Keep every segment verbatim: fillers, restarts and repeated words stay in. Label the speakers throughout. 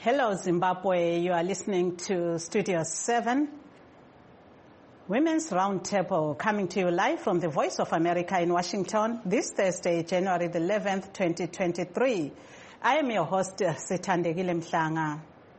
Speaker 1: Hello, Zimbabwe. You are listening to Studio seven. Women's Roundtable coming to you live from the Voice of America in Washington this Thursday, January the eleventh, twenty twenty-three. I am your host, Sithandegile Mhlanga.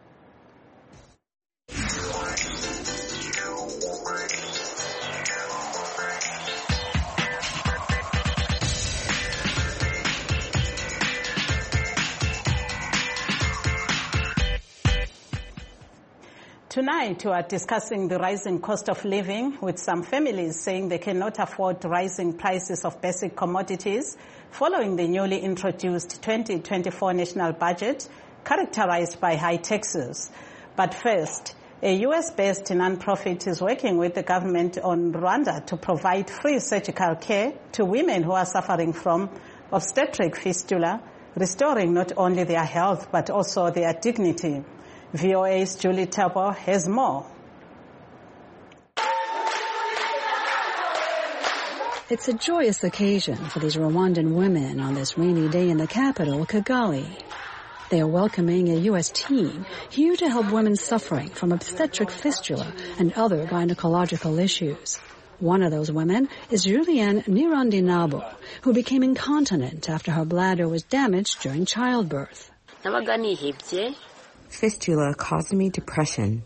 Speaker 1: Tonight, we are discussing the rising cost of living, with some families saying they cannot afford rising prices of basic commodities following the newly introduced twenty twenty-four national budget, characterized by high taxes. But first, a U S-based non-profit is working with the government on Rwanda to provide free surgical care to women who are suffering from obstetric fistula, restoring not only their health but also their dignity. V O A's Julie Tabo has more.
Speaker 2: It's a joyous occasion for these Rwandan women on this rainy day in the capital, Kigali. They are welcoming a U S team here to help women suffering from obstetric fistula and other gynecological issues. One of those women is Julienne Nirandinabo, who became incontinent after her bladder was damaged during childbirth.
Speaker 3: Fistula caused me depression.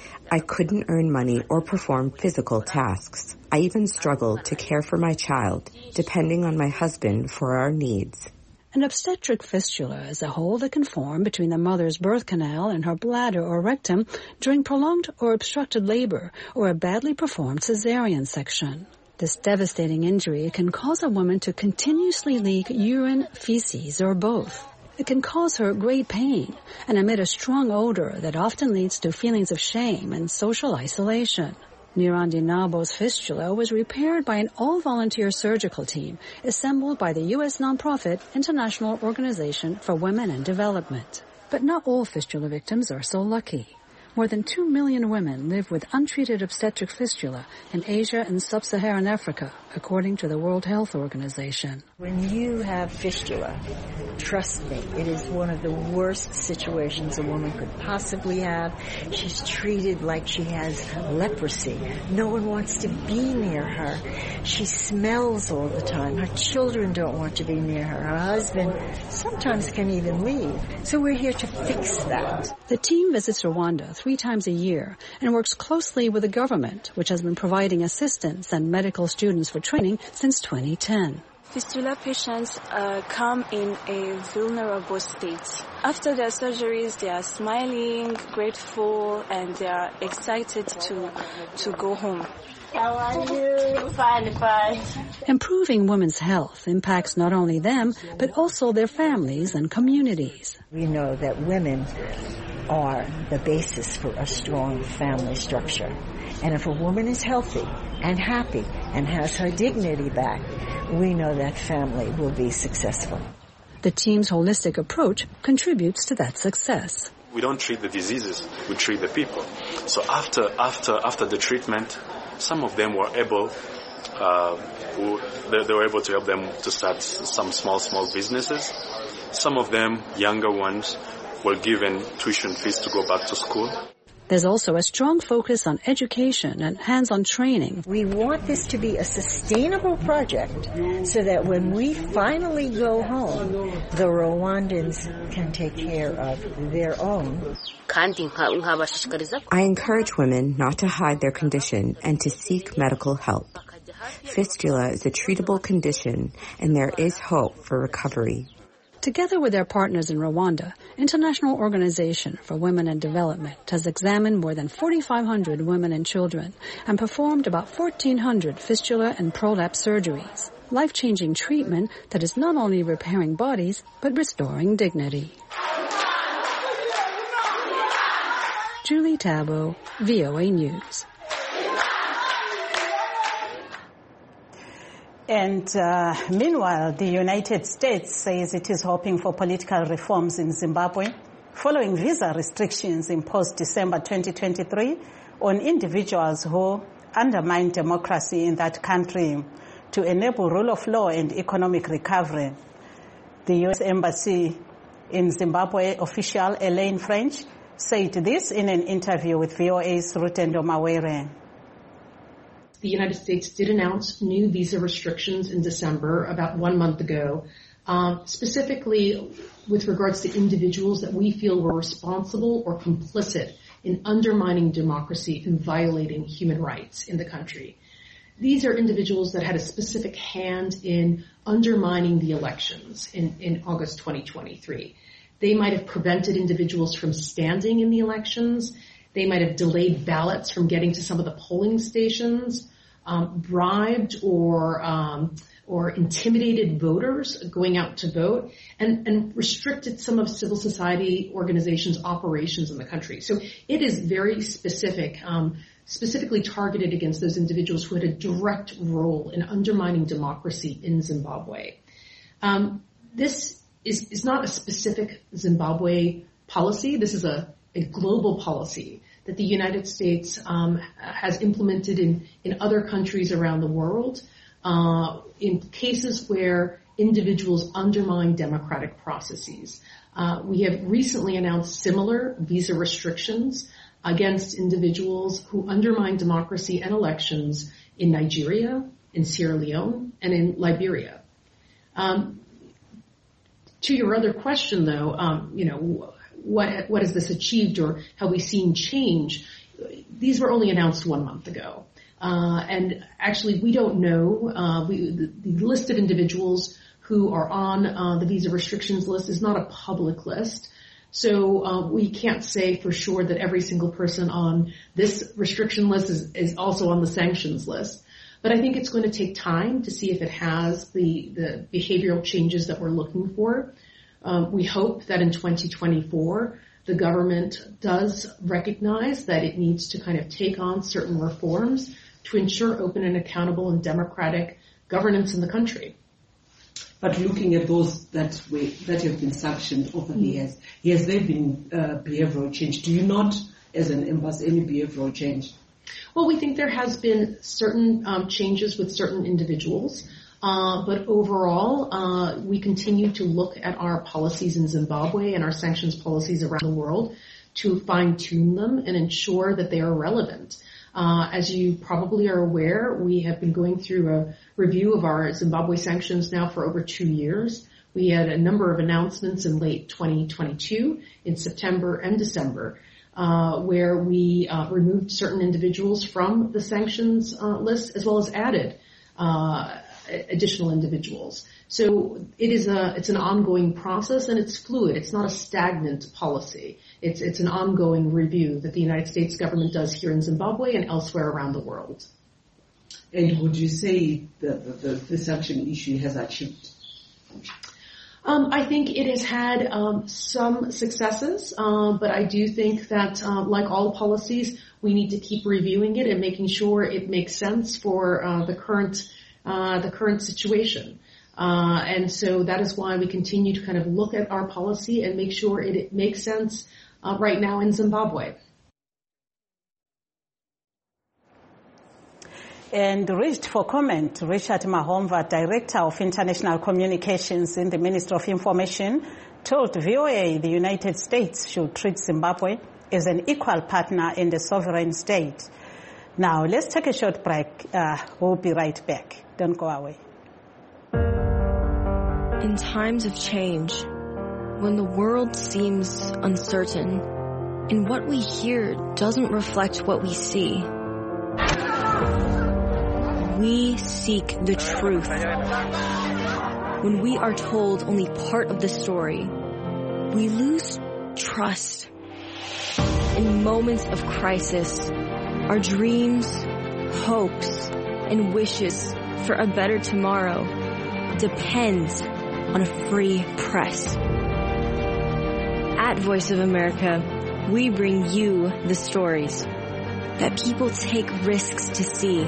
Speaker 3: I couldn't earn money or perform physical tasks. I even struggled to care for my child, depending on my husband for our needs.
Speaker 2: An obstetric fistula is a hole that can form between the mother's birth canal and her bladder or rectum during prolonged or obstructed labor or a badly performed cesarean section. This devastating injury can cause a woman to continuously leak urine, feces, or both. It can cause her great pain and emit a strong odor that often leads to feelings of shame and social isolation. Nirandinabo's fistula was repaired by an all-volunteer surgical team assembled by the U S nonprofit International Organization for Women and Development. But not all fistula victims are so lucky. More than two million women live with untreated obstetric fistula in Asia and sub-Saharan Africa, according to the World Health Organization.
Speaker 4: When you have fistula, trust me, it is one of the worst situations a woman could possibly have. She's treated like she has leprosy. No one wants to be near her. She smells all the time. Her children don't want to be near her. Her husband sometimes can even leave. So we're here to fix that.
Speaker 2: The team visits Rwanda three times a year and works closely with the government, which has been providing assistance and medical students for training since twenty ten.
Speaker 5: Fistula patients uh, come in a vulnerable state. After their surgeries, they are smiling, grateful, and they are excited to to go home.
Speaker 6: How are you? Fine, fine.
Speaker 2: Improving women's health impacts not only them, but also their families and communities.
Speaker 4: We know that women are the basis for a strong family structure. And if a woman is healthy and happy and has her dignity back, we know that family will be successful.
Speaker 2: The team's holistic approach contributes to that success.
Speaker 7: We don't treat the diseases, we treat the people. So after after after the treatment, some of them were able uh, who, they, they were able to help them to start some small small businesses. Some of them, younger ones, were given tuition fees to go back to school.
Speaker 2: There's also a strong focus on education and hands-on training.
Speaker 4: We want this to be a sustainable project so that when we finally go home, the Rwandans can take care of their own.
Speaker 3: I encourage women not to hide their condition and to seek medical help. Fistula is a treatable condition, and there is hope for recovery.
Speaker 2: Together with their partners in Rwanda, International Organization for Women and Development has examined more than forty-five hundred women and children and performed about fourteen hundred fistula and prolapse surgeries, life-changing treatment that is not only repairing bodies, but restoring dignity. Julie Tabo, V O A News.
Speaker 1: And uh, meanwhile, the United States says it is hoping for political reforms in Zimbabwe following visa restrictions imposed December twenty twenty-three on individuals who undermine democracy in that country to enable rule of law and economic recovery. The U S Embassy in Zimbabwe, official Elaine French said this in an interview with V O A's Rutendo Mawere.
Speaker 8: The United States did announce new visa restrictions in December, about one month ago, um, specifically with regards to individuals that we feel were responsible or complicit in undermining democracy and violating human rights in the country. These are individuals that had a specific hand in undermining the elections in, in August twenty twenty-three. They might have prevented individuals from standing in the elections. They might have delayed ballots from getting to some of the polling stations, um, bribed or um, or intimidated voters going out to vote, and, and restricted some of civil society organizations' operations in the country. So it is very specific, um, specifically targeted against those individuals who had a direct role in undermining democracy in Zimbabwe. Um, this is, is not a specific Zimbabwe policy. This is a, a global policy that the United States um, has implemented in, in other countries around the world. Uh, in cases where individuals undermine democratic processes. Uh, we have recently announced similar visa restrictions against individuals who undermine democracy and elections in Nigeria, in Sierra Leone, and in Liberia. Um, to your other question, though, um, you know, what what has this achieved, or have we seen change? These were only announced one month ago. Uh, and actually, we don't know. Uh, we, the, the list of individuals who are on uh, the visa restrictions list is not a public list. So uh, we can't say for sure that every single person on this restriction list is, is also on the sanctions list. But I think it's going to take time to see if it has the, the behavioral changes that we're looking for. Um, we hope that in twenty twenty-four, the government does recognize that it needs to kind of take on certain reforms to ensure open and accountable and democratic governance in the country.
Speaker 9: But looking at those that way, that have been sanctioned over the years, has there been uh, behavioral change? Do you not, as an embassy, any behavioral change?
Speaker 8: Well, we think there has been certain um, changes with certain individuals, uh, but overall, uh, we continue to look at our policies in Zimbabwe and our sanctions policies around the world to fine-tune them and ensure that they are relevant. Uh, as you probably are aware, we have been going through a review of our Zimbabwe sanctions now for over two years. We had a number of announcements in late twenty twenty-two, in September and December, uh, where we uh, removed certain individuals from the sanctions uh, list, as well as added uh, additional individuals. So it is a, it's an ongoing process, and it's fluid. It's not a stagnant policy. It's, it's an ongoing review that the United States government does here in Zimbabwe and elsewhere around the world.
Speaker 9: And would you say that the, the, the sanction issue has achieved?
Speaker 8: Um, I think it has had um, some successes, uh, but I do think that, uh, like all policies, we need to keep reviewing it and making sure it makes sense for uh, the current uh, the current situation. Uh, and so that is why we continue to kind of look at our policy and make sure it, it makes sense uh, right now in Zimbabwe.
Speaker 1: And reached for comment, Richard Mahomva, Director of International Communications in the Ministry of Information, told V O A the United States should treat Zimbabwe as an equal partner in the sovereign state. Now, let's take a short break. Uh, we'll be right back. Don't go away.
Speaker 10: In times of change, when the world seems uncertain, and what we hear doesn't reflect what we see, we seek the truth. When we are told only part of the story, we lose trust. In moments of crisis, our dreams, hopes, and wishes for a better tomorrow depends on a free press. At Voice of America, we bring you the stories that people take risks to see.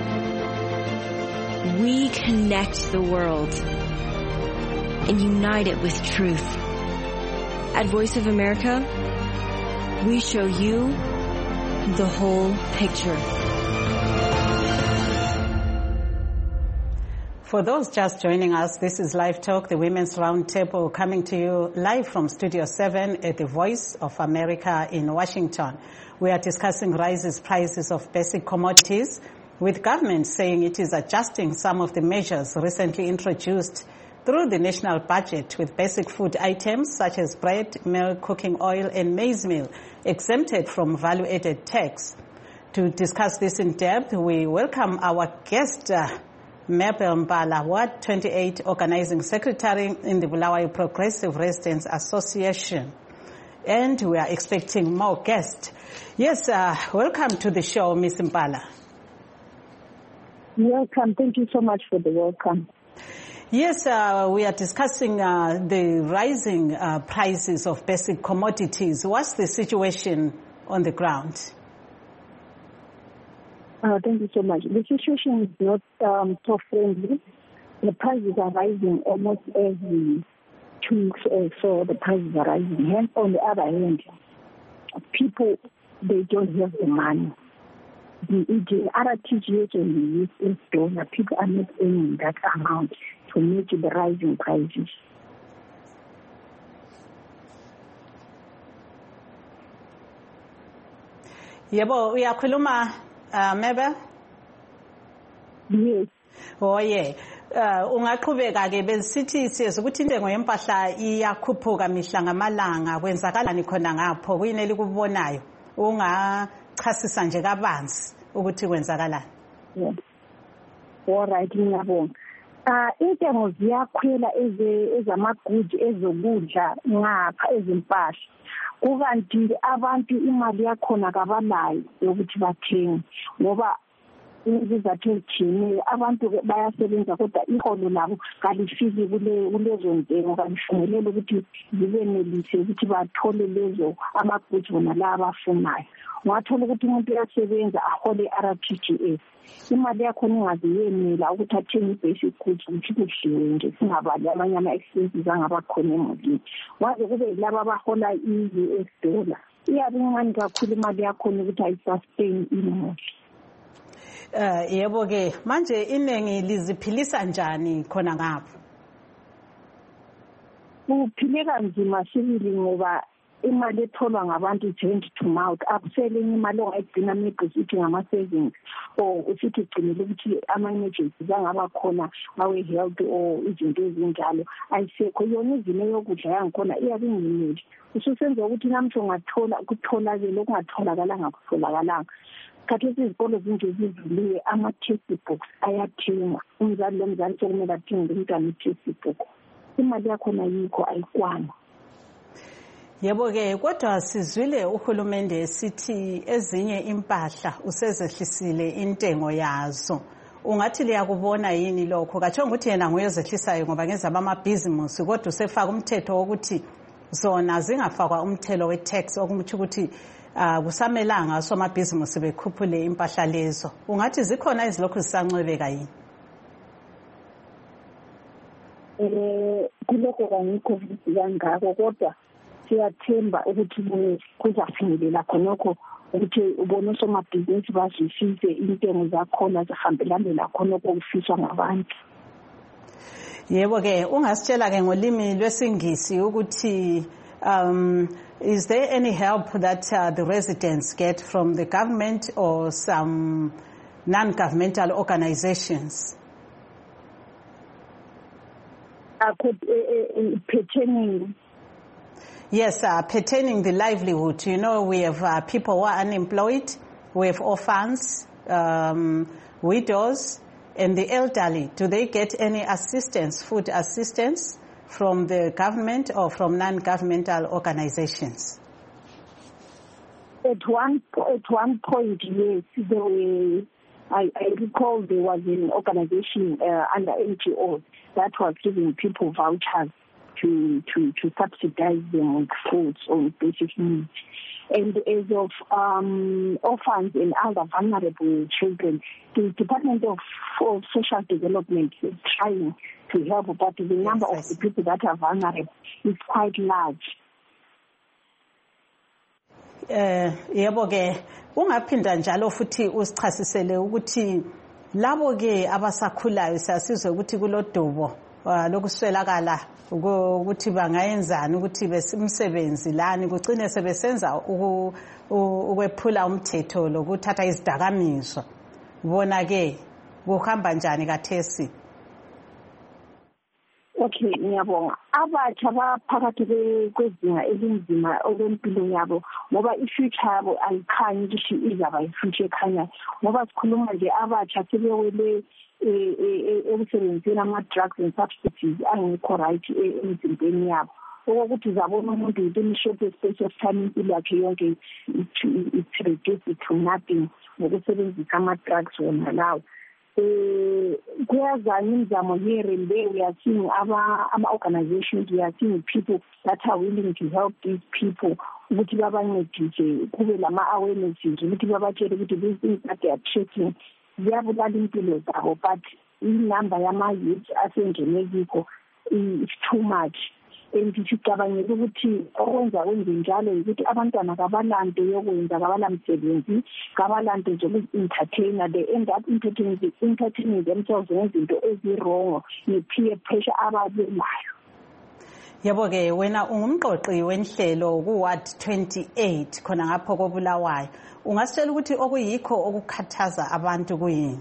Speaker 10: We connect the world and unite it with truth. At Voice of America, we show you the whole picture.
Speaker 1: For those just joining us, this is Live Talk, the Women's Roundtable, coming to you live from Studio seven at the Voice of America in Washington. We are discussing rises prices of basic commodities, with government saying it is adjusting some of the measures recently introduced through the national budget, with basic food items such as bread, milk, cooking oil and maize meal exempted from value-added tax. To discuss this in depth, we welcome our guest, uh, Mabel Mbala, Ward twenty-eight Organizing Secretary in the Bulawayo Progressive Residents Association. And we are expecting more guests. Yes, uh, welcome to the show, Miz Mbala.
Speaker 11: Welcome. Thank you so much for the welcome.
Speaker 1: Yes, uh, we are discussing uh, the rising uh, prices of basic commodities. What's the situation on the ground?
Speaker 11: Uh, thank you so much. The situation is not um, so friendly. The prices are rising almost every two weeks or so. The prices are rising. Hence, on the other hand, people, they don't have the money. The, the R T G S and the U S dollar, people are not earning that amount to meet the rising prices.
Speaker 1: Yebo, uyakhuluma uh, Mabel?
Speaker 11: Yes.
Speaker 1: Oh yeah. Uh, ungaqhubeka ke besithi siyazi ukuthi intengo yempahla iyakhuphuka mihla ngamalanga, kwenzakalani khona ngapho kuyineli kubonayo ungachasisa nje kabanzi ukuthi kwenzakalani?
Speaker 11: Yeah. All right, ngiyabonga. Ah intengo ziyakhwela eze ezamagudi ezokudla ngapha ezimpahla. Kukanti abantu imali yakhona kabanayo yokuthi bathenge ngoba izizathu ezithile abantu bayasebenza kodwa iholo labo kalifiki kule kulezo ntengo kalifinyelele ukuthi zibenelise ukuthi bathole lezo amagudi bona la abafunayo. Ungathola ukuthi umuntu uyasebenza ahole R T G S, imali yakhona ingaziyenela ukuthi athenge basic goods ukuthi kudliwe nje singabali amanye ama-expenses angabakhona emulini. Waze kube laba abahola i-U S dollar, iyabe incane kakhulu imali yakhona ukuthi ayisustain imali.
Speaker 1: Uh, yebo ke manje iningi liziphilisa njani khona ngapho?
Speaker 11: Kuphileka nzima sibili ngoba imali etholwa ngabantu ithend to mouth, akuselenye imali ongayigcina maybe ngama-savings or usithi ugcinele ukuthi ama-emergencies angaba khona awe-health or izinto ezinjalo ayisekho. Yona izimo yokudla yangikhona iyabe ingeneli, ususenza ukuthi namhla ungathola kutholakele okungatholakalanga kutholakalanga. Khathesi izikolo zinje zivuliwe, ama-textbooks ayathengwa, umzali lomzali sokumele athenge umntwana i-textbook, imali yakhona yikho ayikwani.
Speaker 1: Yebo ke kodwa sizwile uhulumende sithi ezinye impahla usezehlisile intengo yazo. Ungathi liyakubona yini lokho? Katsho ukuthi yena nguyozehlisayo ngoba ngeza bamabhizimusi, kodwa usefaka umthetho wokuthi zona zingafakwa umthelo we-tax okumuthi ukuthi uh, kusamelanga somabhizimusi bekhuphule impahla lezo. Ungathi zikhona izilokhu zisancwebeka yini?
Speaker 11: Eh kuloko kangikho kangako kodwa siyathemba ukuthi kuzafinyelela khonokho ukuthi ubone somabhizinisi bazisise intengo zakhona zihambelane lakhonokho okufiswa ngabantu.
Speaker 1: Yebo ke ungasitshela ke ngolimi lwesingisi ukuthi um is there any help that uh, the residents get from the government or some non-governmental organizations?
Speaker 11: Uh, could, uh, uh, pertaining
Speaker 1: Yes, uh, pertaining the livelihood. You know, we have uh, people who are unemployed, we have orphans, um, widows, and the elderly. Do they get any assistance, food assistance from the government or from non-governmental organizations?
Speaker 11: At one at one point, yes, there were, I, I recall there was an organization uh, under N G Os that was giving people vouchers to, to, to subsidize them with foods or basic needs. And as of um, orphans and other vulnerable children, the Department of, of Social Development is trying to help, but the number of the people that are vulnerable is quite large.
Speaker 1: Eh yebo ke ungaphinda njalo futhi usichasisele ukuthi labo ke abasakhulayo siyasizwe ukuthi kulodubo lokuswelakala ukuthi bangayenzani ukuthi besimsebenzi lani kugcine sebesenza ukwephula umthetho lokuthatha izidakamizwa bona ke kuhamba njani kathesi?
Speaker 11: Okay, ngiyabonga. Abatsha baphakathi kwezinga elinzima okwempilo yabo ngoba i-future yabo ayikhanyi ukuthi izaba i-future ekhanyayo ngoba sikhuluma nje abatsha sebewele ekusebenziseni ama-drugs and substances angekho right emzimbeni yabo okokuthi uzabona umuntu within a short space of time impilo yakhe yonke it's reduced to nothing ngokusebenzisa ama-drugs wona lawo. Kuyazana imizamo here and there. We are seeing ama-organizations, we are seeing people that are willing to help these people ukuthi babancedise kube lama-awarenesses ukuthi babatshele ukuthi these things that they are checking ziyabulala impilo zabo, but inumber yama-youth asengene kikho is too much. And sicabangela ukuthi okwenza kwenze njalo ukuthi abantwana kabalanto yokwenza kabalamsebenzi kabalanto zoku-entertainer, they end up entertaining, entertaining themselves ngezinto ezirongo ne-peer pressure ababelayo.
Speaker 1: Yebo-ke wena ungumqoqi wenhlelo ku-Ward twenty-eight khona ngapho koBulawayo, ungasitshela ukuthi okuyikho okukhathaza abantu kuyini?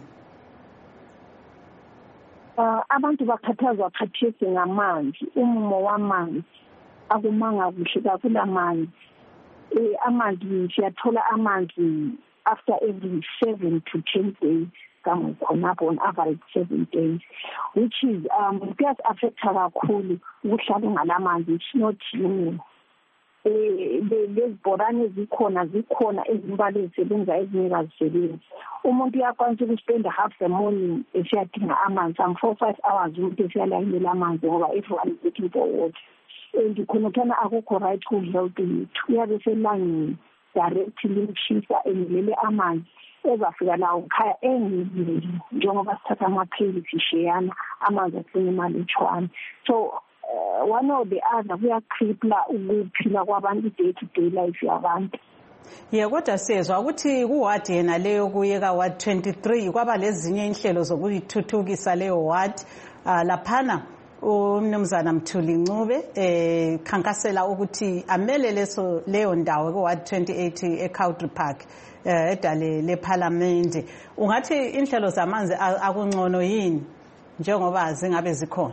Speaker 11: Uh, abantu bakhathazwa khathesi ngamanzi, umumo wamanzi akumanga kuhle kakhulu amanzi. Eh, amanzi siyathola amanzi after every seven to ten days khonapho on average seven days, which is um kuyas-affecta kakhulu ukuhlala ungalamanzi. It's not new. Eh, lezibhorane zikhona zikhona ezimbali ezisebenza ezinye kazisebenzi. Umuntu uyakwanisa ukuspenda half the morning esiyadinga amanzi, some four five hours umuntu esiyalayinela amanzi ngoba everyone is looking for water. And khonokana akukho right ku-health yethu, uyabe selangeni directly mshisa emilele amanzi ezafika lawo khaya engibili njengoba sithatha amaphilisi sheyana amanzi ahlele imalutshwana. So Uh, one or the other kuyakripla ukuphila kwabantu day to day life yabantu.
Speaker 1: Yeah, kodwa siyezwa ukuthi ku-ward yena leyo kuye ka-Ward twenty-three kwaba lezinye inhlelo zokuyithuthukisa leyo ward uh, laphana umnumzana Mthuli Ncube eh khankasela ukuthi amele leso leyo ndawo ku-Ward twenty-eight eCountry Park eh edale leParliament. Ungathi inhlelo zamanzi akungcono yini njengoba zingabe zikhona?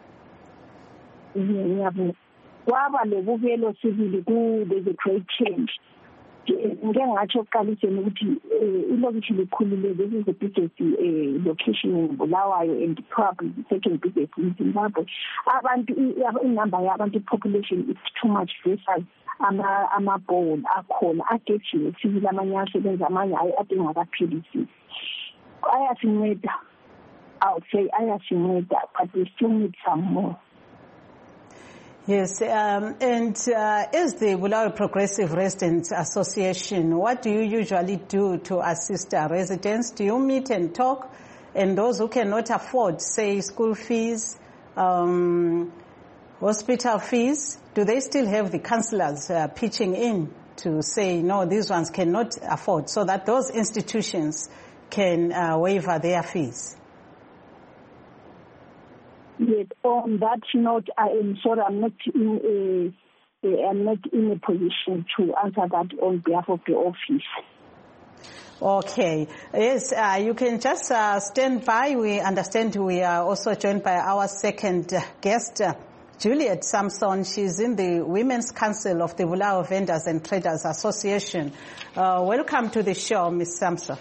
Speaker 11: Ngiyabona kwaba lebukelo sibili ku the great change. Ngeke ngatsho kuqaliseni ukuthi ilokishi likhulile, this is the biggest location in Bulawayo and probably the second biggest in Zimbabwe. Abantu inumber yabantu population is too much versus ama amabhoni akhona agejiwe sibili amanye asebenza amanye adinga kaphilisi. Ayasinceda, I would say ayasinceda, but we still need some more.
Speaker 1: Yes, um, and uh, as the Bulawayo Progressive Residents Association, what do you usually do to assist our residents? Do you meet and talk? And those who cannot afford, say, school fees, um, hospital fees, do they still have the councillors uh, pitching in to say, no, these ones cannot afford, so that those institutions can uh, waiver their fees?
Speaker 11: Yes, on that note, I am sorry, I'm not in a, I'm not in a position to answer that on behalf of the office.
Speaker 1: Okay. Yes, uh, you can just uh, stand by. We understand we are also joined by our second guest, uh, Juliet Samson. She's in the Women's Council of the Bulawayo Vendors and Traders Association. Uh, welcome to the show, Miz Samson.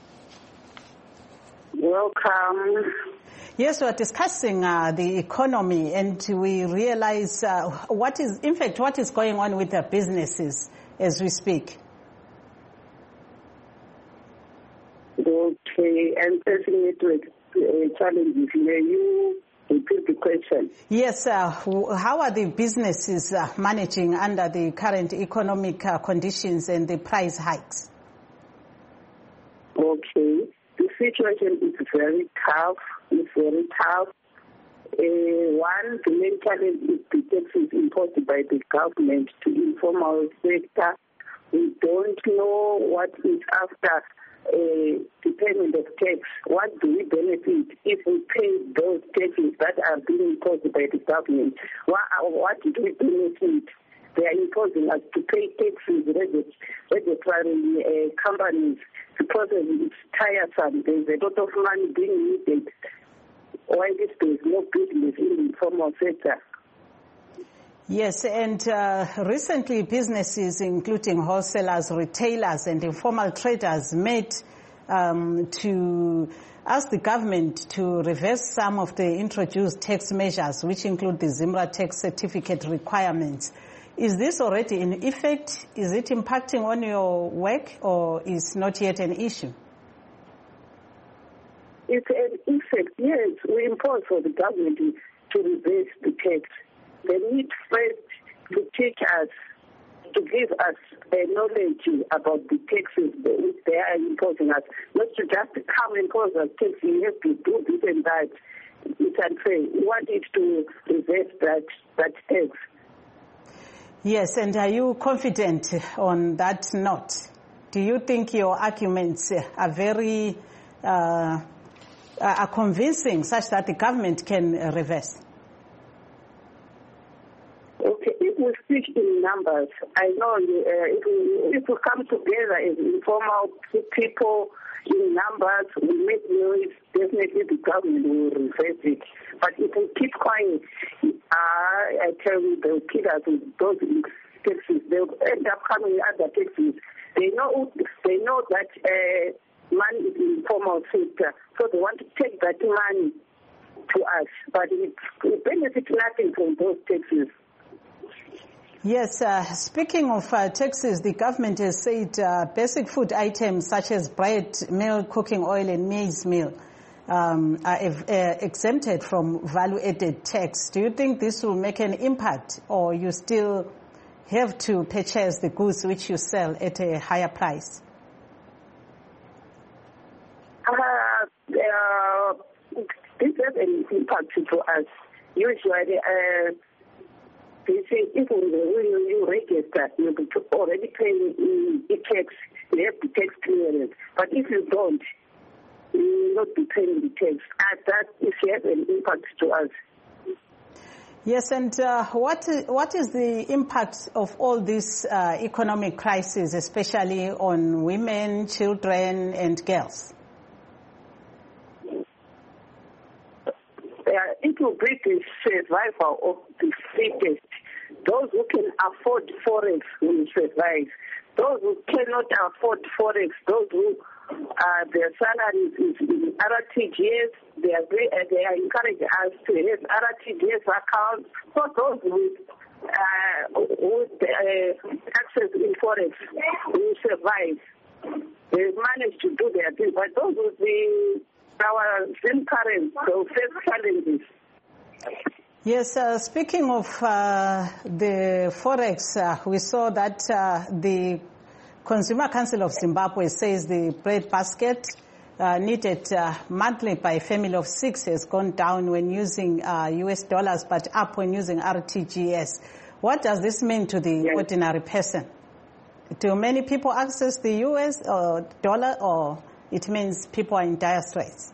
Speaker 12: Welcome.
Speaker 1: Yes, we are discussing uh, the economy, and we realize uh, what is, in fact, what is going on with the businesses as we speak.
Speaker 12: Okay, and facing it with uh, challenges. May you repeat the question?
Speaker 1: Yes, uh, how are the businesses uh, managing under the current economic uh, conditions and the price hikes?
Speaker 12: Okay, the situation is very tough. It's very tough. Uh, one, the main challenge is the taxes imposed by the government to informal sector. We don't know what is after uh, the payment of tax. What do we benefit if we pay those taxes that are being imposed by the government? What, what do we benefit? They are imposing us to pay taxes regulatory uh, companies. The process is tiresome. There's a lot of money being needed. Why this there is no business in the informal sector?
Speaker 1: Yes, and uh, recently businesses, including wholesalers, retailers, and informal traders, met um, to ask the government to reverse some of the introduced tax measures, which include the ZIMRA tax certificate requirements. Is this already in effect? Is it impacting on your work, or is not yet an issue?
Speaker 12: It's an effect, yes. We impose for the government to reverse the tax. They need first to teach us, to give us a knowledge about the taxes which they are imposing us, not to just come and impose us taxes. You have to do this and that. It's unfair. We want it to reverse that, that tax.
Speaker 1: Yes, and are you confident on that note? Do you think your arguments are very uh, are convincing, such that the government can reverse?
Speaker 12: Okay, if we speak in numbers, I know uh, if, we, if we come together as informal people in numbers, we make noise, definitely the government will reverse it. But if we keep quiet, uh, I tell you, they'll kill us with those taxes. They'll end up coming with other taxes. They know, they know that uh, money is in the informal sector, so they want to take that money to us. But we, we benefit nothing from those taxes.
Speaker 1: Yes, uh, speaking of uh, taxes, the government has said uh, basic food items such as bread, milk, cooking oil, and maize meal um, are uh, exempted from value-added tax. Do you think this will make an impact, or you still have to purchase the goods which you sell at a higher price?
Speaker 12: Uh, uh, this has an impact to us. Usually, uh, they say if when you register, you'll be already paying the tax, you have the tax clearance. But if you don't, you will not be paying the tax. And that is has an impact to us.
Speaker 1: Yes, and uh, what, what is the impact of all this uh, economic crisis, especially on women, children, and girls?
Speaker 12: Uh, it will be the survival of the fittest. Those who can afford forex will survive. Those who cannot afford forex, those who uh, their salaries is in R T G S, they are uh, they are encouraging us to have R T G S accounts. So those with uh, with uh, access in forex will survive. They manage to do their thing, but those with the our same current, they'll face challenges.
Speaker 1: Yes, uh, speaking of uh, the forex, uh, we saw that uh, the Consumer Council of Zimbabwe says the bread basket uh, needed uh, monthly by a family of six has gone down when using uh, U S dollars, but up when using R T G S. What does this mean to the yes. ordinary person? Do many people access the U S or dollar, or it means people are in dire straits?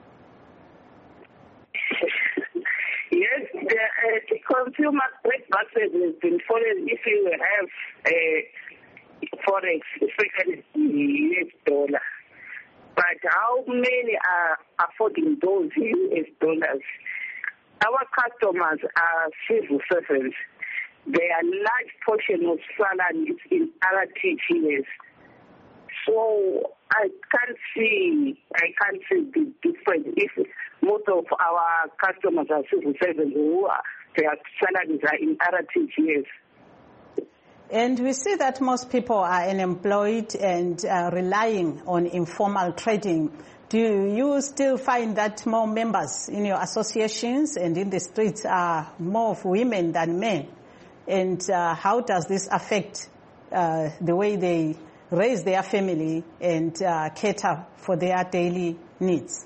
Speaker 12: Yes, the, uh, the consumer bread basket has been followed if you have uh, forex, especially the U S dollar. But how many are affording those U S dollars? Our customers are civil servants. Their large portion of salary is in R T G S. So I can't see, I can't see the difference if most of our customers are civil servants who are, their salaries are in R T G S.
Speaker 1: And we see that most people are unemployed and uh, relying on informal trading. Do you still find that more members in your associations and in the streets are more of women than men? And uh, how does this affect uh, the way they raise their family and uh, cater for their daily needs?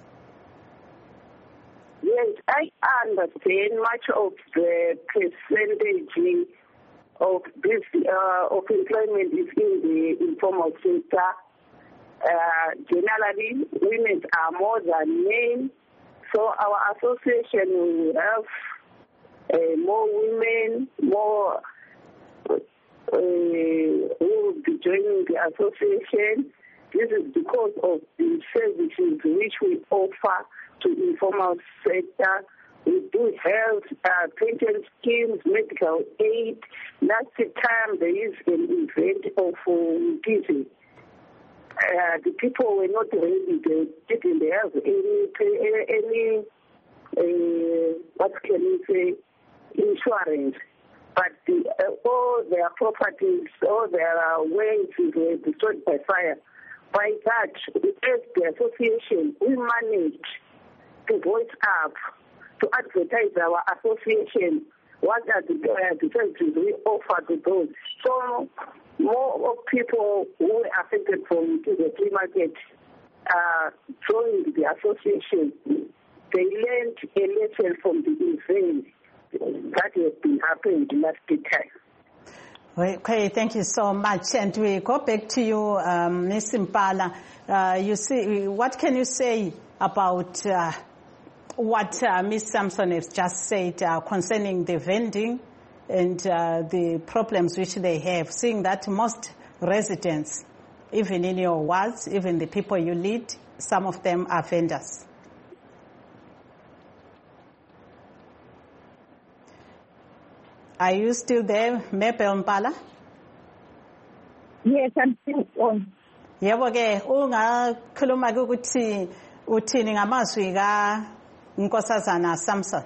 Speaker 12: Yes, I understand much of the percentage of this uh, of employment is in the informal sector. Uh, generally, women are more than men. So our association will have uh, more women, more uh, who will be joining the association. This is because of the services which we offer to the informal sector. We do health, uh, pension schemes, medical aid. Last time there is an event of uh, uh, the people were not ready. They didn't have any, any uh, what can you say, insurance. But the, uh, all their properties, all their uh, ways were destroyed by fire. By that, as the association, we managed to voice up, to advertise our association, what are the, uh, the services we offer to those. So more people who were affected from the free market uh, joined the association. They learned a lesson from the event that has been happening last time.
Speaker 1: Okay, thank you so much. And we go back to you, um, Miz Mpala. Uh, you see, what can you say about uh, what uh, Miz Sampson has just said uh, concerning the vending and uh, the problems which they have, seeing that most residents, even in your wards, even the people you lead, some of them are vendors? Are you still there, Mabel Mpala?
Speaker 11: Yes, I'm still on.
Speaker 1: Yebo ke ungakhuluma ukuthi uthini ngamazwi ka Nkosazana Sampson?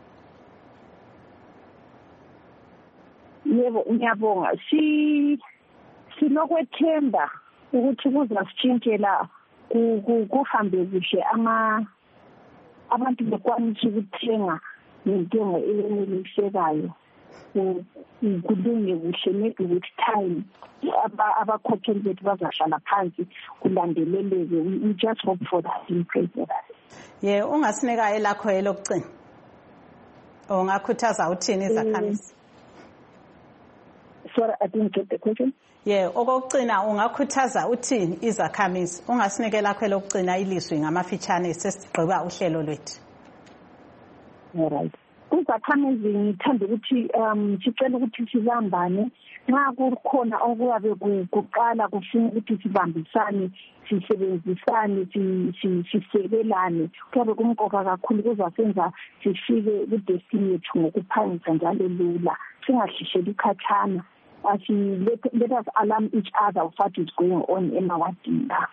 Speaker 11: Yebo ngiyabonga. Si sinokwethemba ukuthi kuzasitshintshela kuhambe kuhle ama abantu bekwanisa ukuthenga ngentengo elisekayo. Kulunge kuhle maybe with time abakhokheli bethu bazahlala phansi kulandeleleke. We just hope for that in praise for that.
Speaker 1: Yeah, ungasinika elakho elokugcina ungakhuthaza uthini izakhamisi?
Speaker 11: Sorry, I didn't get the question.
Speaker 1: Yeah, okugcina ungakhuthaza uthini izakhamisi? Ungasinika elakho elokugcina ilizwi ngamafitshane sesigqiba uhlelo lwethu.
Speaker 11: All right. Kuzakhamizi ngithanda ukuthi um sicela ukuthi sibambane nxa kukhona okuyabe kuqala kufuna ukuthi sibambisane sisebenzisane sisekelane kuyabe kumqoka kakhulu kuzasenza sifike kudestiny yethu ngokuphangisa njalo lula singahlisheli ikhathana. Let us alarm each other of what is going on in our dinga.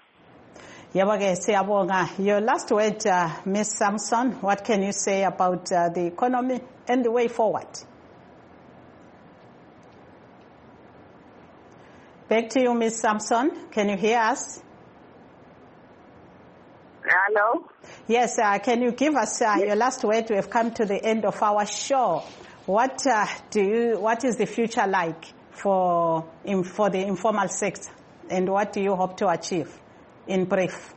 Speaker 1: Your last word, uh, Miz Sampson, what can you say about uh, the economy and the way forward? Back to you, Miz Sampson. Can you hear us?
Speaker 12: Hello?
Speaker 1: Yes, uh, can you give us uh, yes. your last word? We have come to the end of our show. What uh, do you? What is the future like for, in, for the informal sector? And what do you hope to achieve? In brief.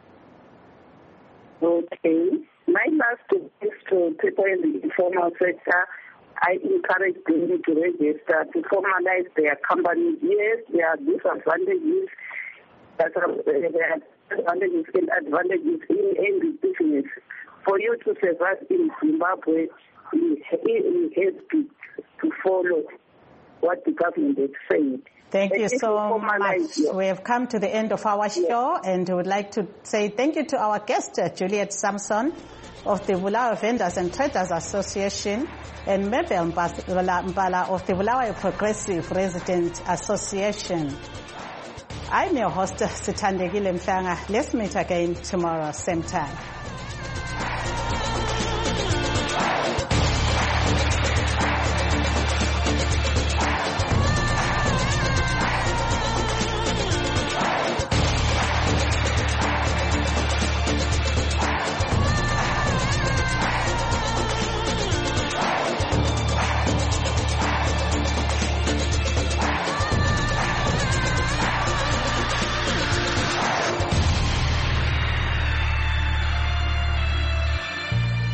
Speaker 12: Okay. My last is to people in the informal sector. I encourage them to register, to formalize their companies. Yes, there are disadvantages. There are advantages and advantages in any business. For you to survive in Zimbabwe, you have to, to follow what the government is saying.
Speaker 1: Thank you so much. We have come to the end of our show, and we would like to say thank you to our guest, Juliet Sampson of the Bulawayo Vendors and Traders Association, and Mabel Mpala of the Bulawayo Progressive Resident Association. I'm your host, Sithandegile Mhlanga. Let's meet again tomorrow, same time.